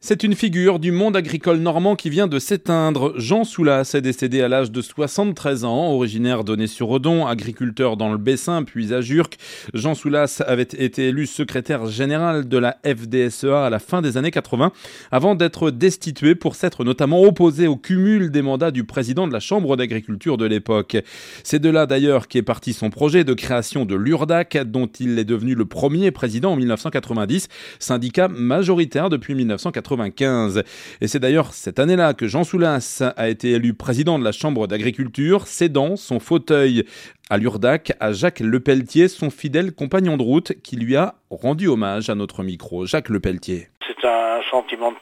C'est une figure du monde agricole normand qui vient de s'éteindre. Jean Soulas est décédé à l'âge de 73 ans, originaire d'Aunay-sur-Redon, agriculteur dans le Bessin puis à Jurques. Jean Soulas avait été élu secrétaire général de la FDSEA à la fin des années 80, avant d'être destitué pour s'être notamment opposé au cumul des mandats du président de la Chambre d'agriculture de l'époque. C'est de là d'ailleurs qu'est parti son projet de création de l'URDAC, dont il est devenu le premier président en 1990, syndicat majoritaire depuis 1995. Et c'est d'ailleurs cette année-là que Jean Soulas a été élu président de la Chambre d'agriculture, cédant son fauteuil à l'URDAC à Jacques Lepelletier, son fidèle compagnon de route, qui lui a rendu hommage à notre micro. Jacques Lepelletier. C'est un sentiment de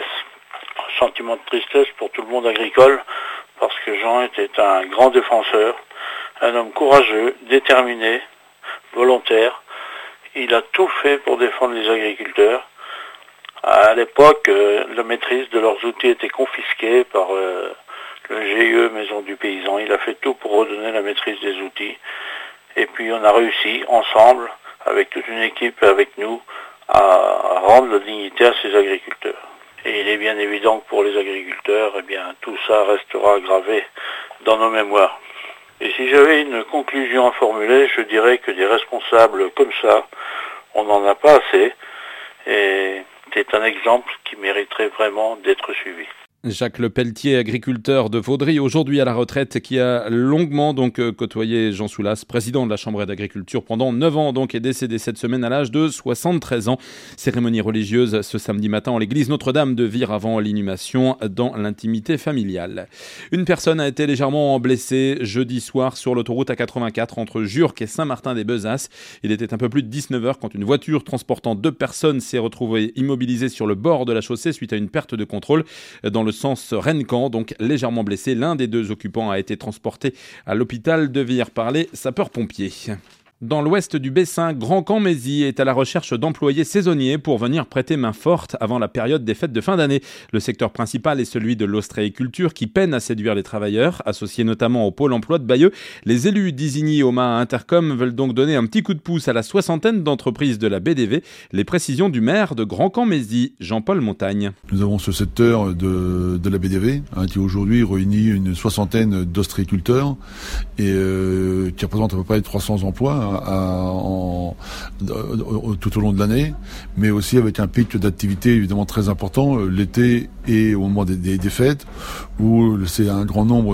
tristesse pour tout le monde agricole, parce que Jean était un grand défenseur, un homme courageux, déterminé, volontaire. Il a tout fait pour défendre les agriculteurs. À l'époque, la maîtrise de leurs outils était confisquée par le GIE Maison du Paysan. Il a fait tout pour redonner la maîtrise des outils. Et puis on a réussi, ensemble, avec toute une équipe avec nous, à rendre la dignité à ces agriculteurs. Et il est bien évident que pour les agriculteurs, tout ça restera gravé dans nos mémoires. Et si j'avais une conclusion à formuler, je dirais que des responsables comme ça, on n'en a pas assez. Et c'est un exemple qui mériterait vraiment d'être suivi. Jacques Lepelletier, agriculteur de Vaudry, aujourd'hui à la retraite, qui a longuement côtoyé Jean Soulas, président de la Chambre d'agriculture pendant 9 ans, est décédé cette semaine à l'âge de 73 ans. Cérémonie religieuse ce samedi matin en l'église Notre-Dame de Vire avant l'inhumation dans l'intimité familiale. Une personne a été légèrement blessée jeudi soir sur l'autoroute A84 entre Jurques et Saint-Martin-des-Bezasses. Il était un peu plus de 19h quand une voiture transportant 2 personnes s'est retrouvée immobilisée sur le bord de la chaussée suite à une perte de contrôle. Dans le sens Rennes-Caen, légèrement blessé. L'un des 2 occupants a été transporté à l'hôpital de Vire par les sapeurs-pompiers. Dans l'ouest du Bessin, Grand-Camp-Mézy est à la recherche d'employés saisonniers pour venir prêter main forte avant la période des fêtes de fin d'année. Le secteur principal est celui de l'ostréiculture qui peine à séduire les travailleurs, associés notamment au pôle emploi de Bayeux. Les élus d'Isigny, Oma, Intercom veulent donc donner un petit coup de pouce à la 60aine d'entreprises de la BDV. Les précisions du maire de Grand-Camp-Mézy, Jean-Paul Montagne. Nous avons ce secteur de la BDV qui aujourd'hui réunit une 60aine d'ostréiculteurs et qui représente à peu près 300 emplois tout au long de l'année, mais aussi avec un pic d'activité évidemment très important l'été et au moment des fêtes, où c'est un grand nombre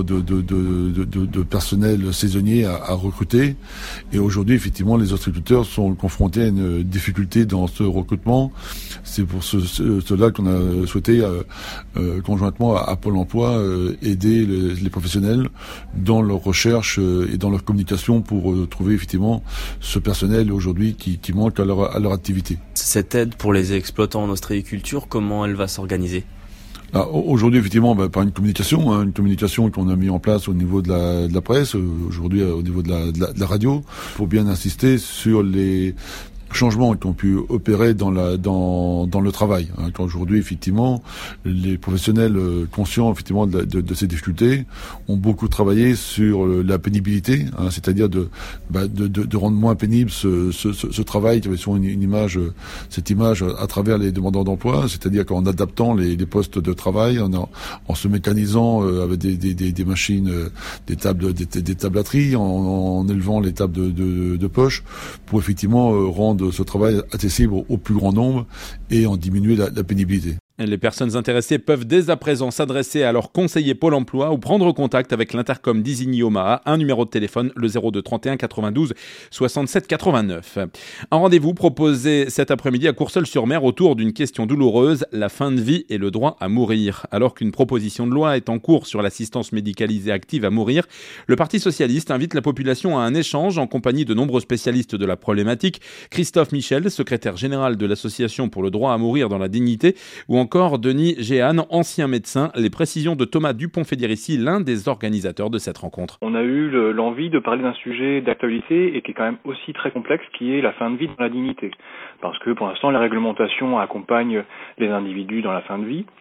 de personnel saisonnier à recruter. Et aujourd'hui, effectivement, les ostréiculteurs sont confrontés à une difficulté dans ce recrutement. C'est pour cela qu'on a souhaité conjointement à Pôle emploi aider les professionnels dans leur recherche et dans leur communication pour trouver effectivement ce personnel aujourd'hui qui manque à leur activité. Cette aide pour les exploitants en ostréiculture, comment elle va s'organiser ? Aujourd'hui, effectivement, par une communication qu'on a mis en place au niveau de la presse, aujourd'hui au niveau de la radio, pour bien insister sur les changements qui ont pu opérer dans le travail. Aujourd'hui, effectivement, les professionnels conscients effectivement de ces difficultés ont beaucoup travaillé sur la pénibilité, c'est-à-dire de rendre moins pénible ce travail. Tu avais souvent cette image à travers les demandeurs d'emploi, c'est-à-dire qu'en adaptant les postes de travail, en se mécanisant avec des machines, des tablatteries, en élevant les tables de poche, pour effectivement rendre ce travail accessible au plus grand nombre et en diminuer la pénibilité. Les personnes intéressées peuvent dès à présent s'adresser à leur conseiller Pôle emploi ou prendre contact avec l'Intercom d'Isigny-Omaha, un numéro de téléphone, le 02 31 92 67 89. Un rendez-vous proposé cet après-midi à Courseulles-sur-Mer autour d'une question douloureuse, la fin de vie et le droit à mourir. Alors qu'une proposition de loi est en cours sur l'assistance médicalisée active à mourir, le Parti socialiste invite la population à un échange en compagnie de nombreux spécialistes de la problématique. Christophe Michel, secrétaire général de l'Association pour le droit à mourir dans la dignité, ou encore Denis Géane, ancien médecin. Les précisions de Thomas Dupont-Fédérici, l'un des organisateurs de cette rencontre. On a eu l'envie de parler d'un sujet d'actualité et qui est quand même aussi très complexe, qui est la fin de vie dans la dignité. Parce que pour l'instant, la réglementation accompagne les individus dans la fin de vie.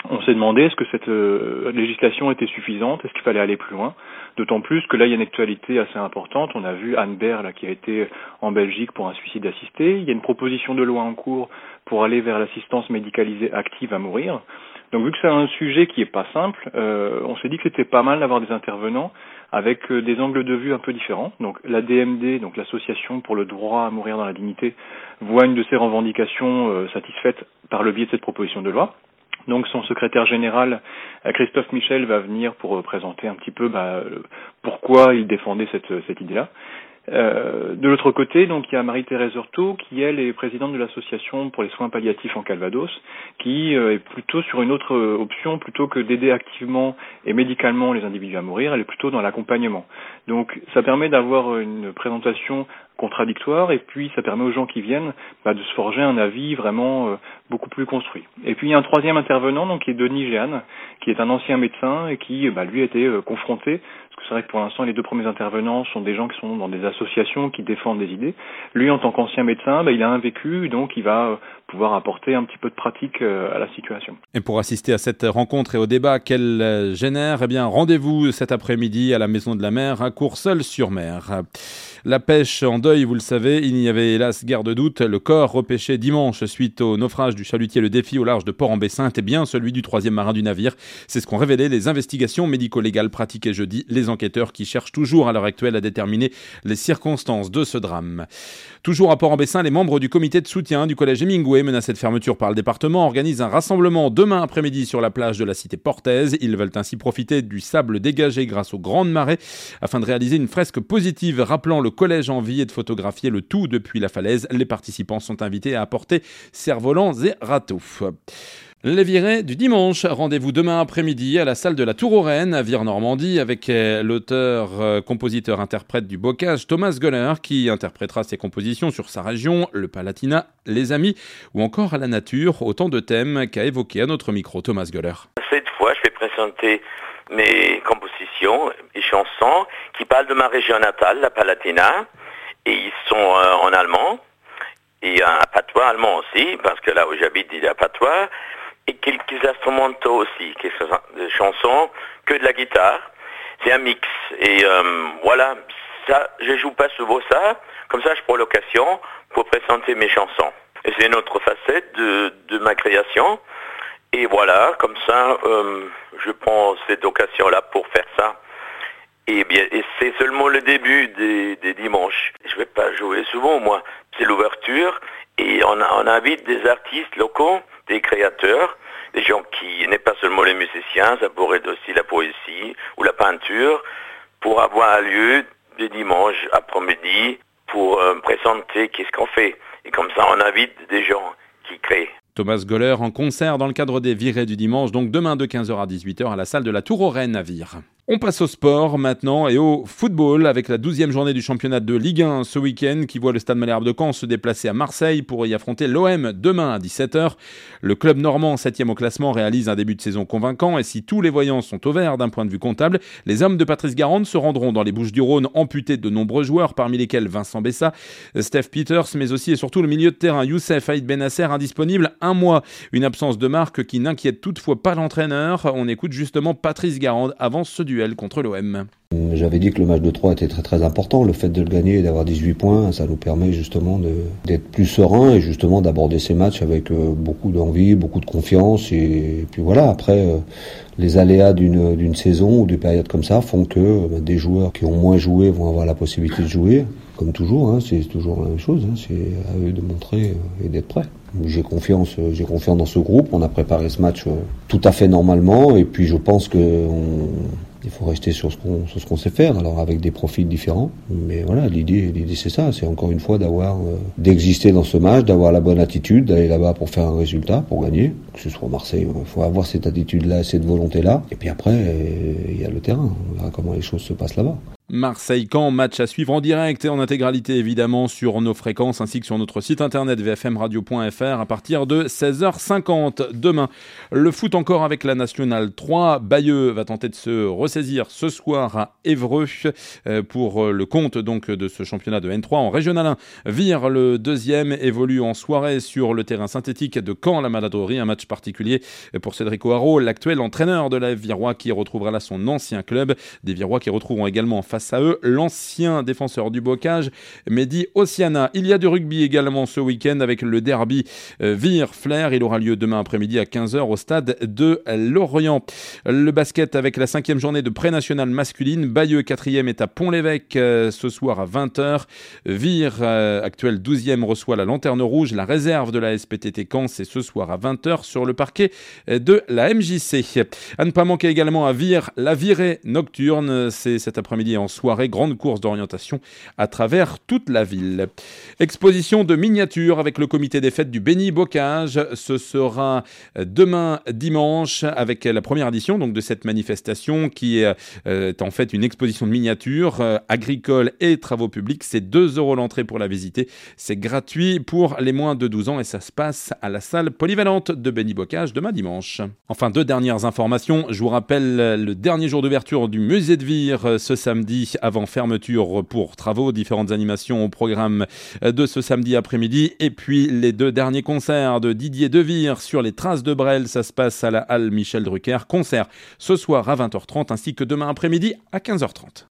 On s'est demandé est-ce que cette législation était suffisante, est-ce qu'il fallait aller plus loin, d'autant plus que là il y a une actualité assez importante. On a vu Anne Baer là, qui a été en Belgique pour un suicide assisté. Il y a une proposition de loi en cours pour aller vers l'assistance médicalisée active à mourir. Donc vu que c'est un sujet qui est pas simple, on s'est dit que c'était pas mal d'avoir des intervenants avec des angles de vue un peu différents. Donc la DMD, donc l'association pour le droit à mourir dans la dignité, voit une de ses revendications satisfaite par le biais de cette proposition de loi. Donc son secrétaire général, Christophe Michel, va venir pour présenter un petit peu pourquoi il défendait cette idée-là. De l'autre côté, donc il y a Marie-Thérèse Heurtaud, qui elle est présidente de l'association pour les soins palliatifs en Calvados, qui est plutôt sur une autre option, plutôt que d'aider activement et médicalement les individus à mourir, elle est plutôt dans l'accompagnement. Donc ça permet d'avoir une présentation contradictoire et puis ça permet aux gens qui viennent de se forger un avis vraiment beaucoup plus construit. Et puis il y a un troisième intervenant donc qui est Denis Jeanne, qui est un ancien médecin et qui lui a été confronté, parce que c'est vrai que pour l'instant les deux premiers intervenants sont des gens qui sont dans des associations qui défendent des idées. Lui en tant qu'ancien médecin, il a un vécu, donc il va pouvoir apporter un petit peu de pratique à la situation. Et pour assister à cette rencontre et au débat qu'elle génère, rendez-vous cet après-midi à la Maison de la Mer à Courseulles-sur-Mer. La pêche en deuil, vous le savez, il n'y avait hélas guère de doute. Le corps repêché dimanche suite au naufrage du chalutier Le Défi au large de Port-en-Bessin était bien celui du 3e marin du navire. C'est ce qu'ont révélé les investigations médico-légales pratiquées jeudi. Les enquêteurs qui cherchent toujours à l'heure actuelle à déterminer les circonstances de ce drame. Toujours à Port-en-Bessin, les membres du comité de soutien du collège Hemingway, menacé de fermeture par le département, organisent un rassemblement demain après-midi sur la plage de la cité portaise. Ils veulent ainsi profiter du sable dégagé grâce aux grandes marées afin de réaliser une fresque positive rappelant le collège en vie et de photographier le tout depuis la falaise. Les participants sont invités à apporter cerfs-volants et râteaux. Les virées du dimanche, rendez-vous demain après-midi à la salle de la Tour aux Reines à Vire-Normandie avec l'auteur, compositeur, interprète du bocage Thomas Goller qui interprétera ses compositions sur sa région, le Palatinat, les amis ou encore à la nature, autant de thèmes qu'a évoqué à notre micro Thomas Goller. Cette fois, je vais présenter mes compositions et chansons qui parlent de ma région natale, la Palatinat, et ils sont en allemand et un patois allemand aussi, parce que là où j'habite, il y a patois. Et quelques instrumentaux aussi, quelques chansons, que de la guitare. C'est un mix. Et voilà, ça, je joue pas souvent ça. Comme ça, je prends l'occasion pour présenter mes chansons. Et c'est une autre facette de ma création. Et voilà, comme ça, je prends cette occasion-là pour faire ça. Et bien, et c'est seulement le début des dimanches. Je vais pas jouer souvent, moi. C'est l'ouverture. Et on invite des artistes locaux, des créateurs, des gens qui n'est pas seulement les musiciens, ça pourrait être aussi la poésie ou la peinture, pour avoir lieu des dimanches après-midi pour présenter qu'est-ce qu'on fait. Et comme ça, on invite des gens qui créent. Thomas Goller en concert dans le cadre des virées du dimanche, donc demain de 15h à 18h à la salle de la Tour aux Reines à Vire. On passe au sport maintenant et au football avec la 12e journée du championnat de Ligue 1 ce week-end qui voit le Stade Malherbe de Caen se déplacer à Marseille pour y affronter l'OM demain à 17h. Le club normand 7e au classement réalise un début de saison convaincant et si tous les voyants sont au vert d'un point de vue comptable, les hommes de Patrice Garande se rendront dans les Bouches-du-Rhône amputés de nombreux joueurs parmi lesquels Vincent Bessa, Steph Peters mais aussi et surtout le milieu de terrain Youssef Aïd Benasser indisponible un mois. Une absence de marque qui n'inquiète toutefois pas l'entraîneur. On écoute justement Patrice Garande avant ce duel contre l'OM. J'avais dit que le match de 3 était très très important. Le fait de le gagner et d'avoir 18 points, ça nous permet justement d'être plus serein et justement d'aborder ces matchs avec beaucoup d'envie, beaucoup de confiance. Et puis voilà, après, les aléas d'une saison ou d'une période comme ça font que des joueurs qui ont moins joué vont avoir la possibilité de jouer. Comme toujours, c'est toujours la même chose. C'est à eux de montrer et d'être prêts. J'ai confiance dans ce groupe. On a préparé ce match tout à fait normalement. Et puis je pense il faut rester sur ce qu'on sait faire, alors avec des profils différents. Mais voilà, l'idée c'est ça, c'est encore une fois d'exister dans ce match, d'avoir la bonne attitude, d'aller là-bas pour faire un résultat, pour gagner. Que ce soit Marseille, il faut avoir cette attitude-là, cette volonté-là. Et puis après, il y a le terrain. On verra comment les choses se passent là-bas. Marseille-Caen, match à suivre en direct et en intégralité évidemment sur nos fréquences ainsi que sur notre site internet vfmradio.fr à partir de 16h50 demain. Le foot encore avec la Nationale 3. Bayeux va tenter de se ressaisir ce soir à Évreux pour le compte donc de ce championnat de N3 en Régional 1. Vire, le deuxième, évolue en soirée sur le terrain synthétique de Caen-la-Maladorie. Un match particulier pour Cédric O'Haraud, l'actuel entraîneur de la Virois qui retrouvera là son ancien club. Des Virois qui retrouveront également face à eux l'ancien défenseur du Bocage, Mehdi Ossiana. Il y a du rugby également ce week-end avec le derby Vire-Flers. Il aura lieu demain après-midi à 15h au stade de Lorient. Le basket avec la 5e journée de pré-nationale masculine. Bayeux 4e est à Pont-l'Évêque ce soir à 20h. Vire, actuel 12e, reçoit la Lanterne Rouge. La réserve de la SPTT Caen, c'est ce soir à 20h sur le parquet de la MJC. À ne pas manquer également à Vire, la virée nocturne. C'est cet après-midi en soirée, grande course d'orientation à travers toute la ville. Exposition de miniatures avec le comité des fêtes du Béni-Bocage. Ce sera demain dimanche avec la première édition donc, de cette manifestation qui est en fait une exposition de miniatures agricoles et travaux publics. C'est 2 € l'entrée pour la visiter. C'est gratuit pour les moins de 12 ans et ça se passe à la salle polyvalente de Béni-Bocage demain dimanche. Enfin, 2 dernières informations. Je vous rappelle le dernier jour d'ouverture du musée de Vire ce samedi avant fermeture pour travaux, différentes animations au programme de ce samedi après-midi et puis les 2 derniers concerts de Didier De Vire sur les traces de Brel, ça se passe à la halle Michel Drucker, concert ce soir à 20h30 ainsi que demain après-midi à 15h30.